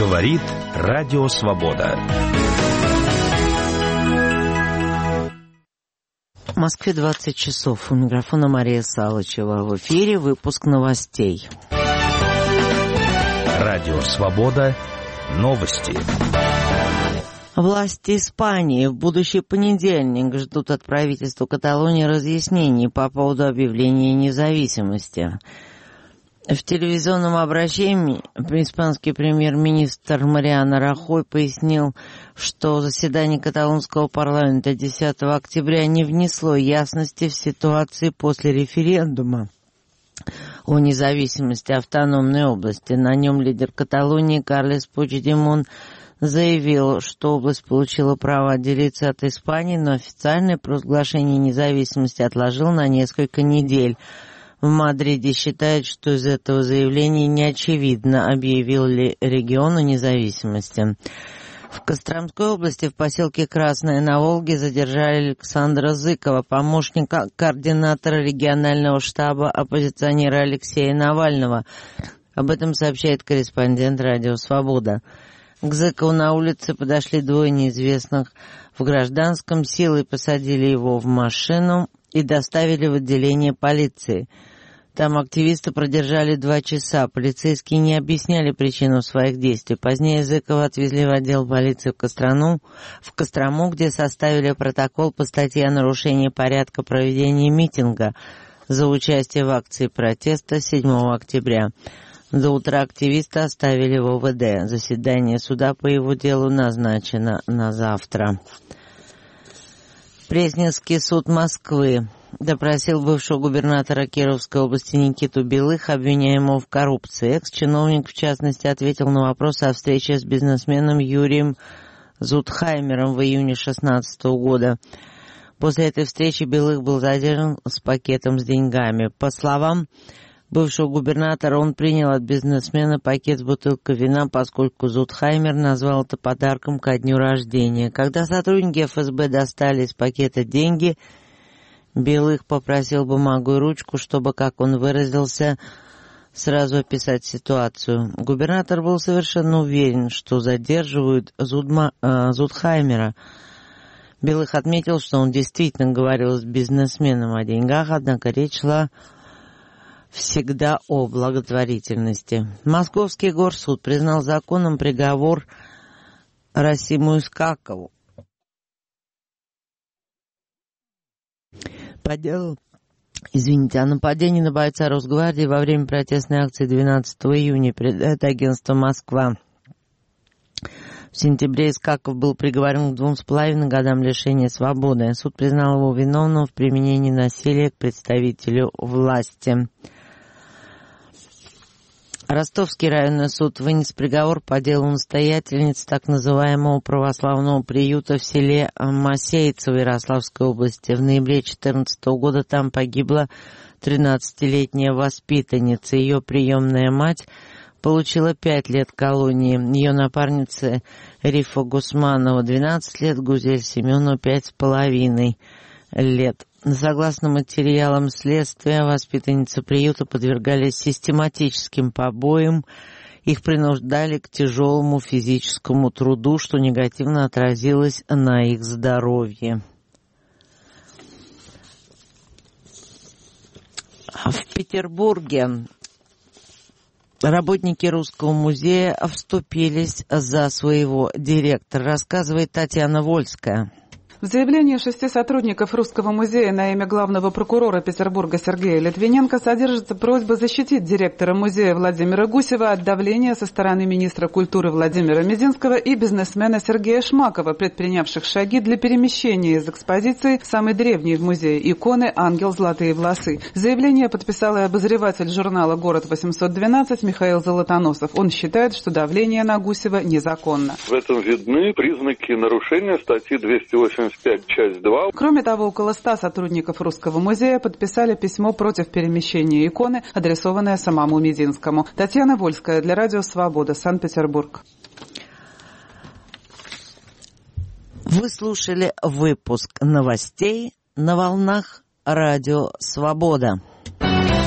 Говорит Радио Свобода. В Москве 20 часов. У микрофона Мария Салычева. В эфире выпуск новостей. Радио Свобода. Новости. Власти Испании в будущий понедельник ждут от правительства Каталонии разъяснений по поводу объявления независимости. В телевизионном обращении испанский премьер-министр Мариано Рахой пояснил, что заседание каталонского парламента 10 октября не внесло ясности в ситуации после референдума о независимости автономной области. На нем лидер Каталонии Карлес Пучдемон заявил, что область получила право отделиться от Испании, но официальное провозглашение независимости отложил на несколько недель. В Мадриде считают, что из этого заявления не очевидно, объявил ли регион о независимости. В Костромской области в поселке Красное на Волге задержали Александра Зыкова, помощника координатора регионального штаба оппозиционера Алексея Навального. Об этом сообщает корреспондент «Радио Свобода». К Зыкову на улице подошли двое неизвестных в гражданском, силой посадили его в машину и доставили в отделение полиции. Там активисты продержали 2 часа. Полицейские не объясняли причину своих действий. Позднее Зыкова отвезли в отдел полиции в Кострому, где составили протокол по статье о нарушении порядка проведения митинга за участие в акции протеста 7 октября. До утра активиста оставили в ОВД. Заседание суда по его делу назначено на завтра. Пресненский суд Москвы допросил бывшего губернатора Кировской области Никиту Белых, обвиняемого в коррупции. Экс-чиновник, в частности, ответил на вопрос о встрече с бизнесменом Юрием Зудхаймером в июне 2016 года. После этой встречи Белых был задержан с пакетом с деньгами. По словам бывшего губернатора, он принял от бизнесмена пакет с бутылкой вина, поскольку Зудхаймер назвал это подарком ко дню рождения. Когда сотрудники ФСБ достали из пакета деньги, Белых попросил бумагу и ручку, чтобы, как он выразился, сразу описать ситуацию. Губернатор был совершенно уверен, что задерживают Зудхаймера. Белых отметил, что он действительно говорил с бизнесменом о деньгах, однако речь шла всегда о благотворительности. Московский горсуд признал законным приговор Расиму Искакову по делу о нападении на бойца Росгвардии во время протестной акции 12 июня, передает агентство «Москва». В сентябре Искаков был приговорен к 2,5 годам лишения свободы. Суд признал его виновным в применении насилия к представителю власти. Ростовский районный суд вынес приговор по делу настоятельницы так называемого православного приюта в селе Масейцево Ярославской области. В ноябре 2014 года там погибла 13-летняя воспитанница. Ее приемная мать получила 5 лет колонии. Ее напарница Рифа Гусманова 12 лет, Гузель Семенова 5,5 лет. Согласно материалам следствия, воспитанницы приюта подвергались систематическим побоям, их принуждали к тяжелому физическому труду, что негативно отразилось на их здоровье. В Петербурге работники Русского музея вступились за своего директора, рассказывает Татьяна Вольская. В заявлении 6 сотрудников Русского музея на имя главного прокурора Петербурга Сергея Литвиненко содержится просьба защитить директора музея Владимира Гусева от давления со стороны министра культуры Владимира Мединского и бизнесмена Сергея Шмакова, предпринявших шаги для перемещения из экспозиции самой древней в музее иконы «Ангел золотые волосы». Заявление подписал и обозреватель журнала «Город-812» Михаил Золотоносов. Он считает, что давление на Гусева незаконно. В этом видны признаки нарушения статьи 285, часть 2. Кроме того, около 100 сотрудников Русского музея подписали письмо против перемещения иконы, адресованное самому Мединскому. Татьяна Вольская для Радио Свобода, Санкт-Петербург. Вы слушали выпуск новостей на волнах Радио Свобода.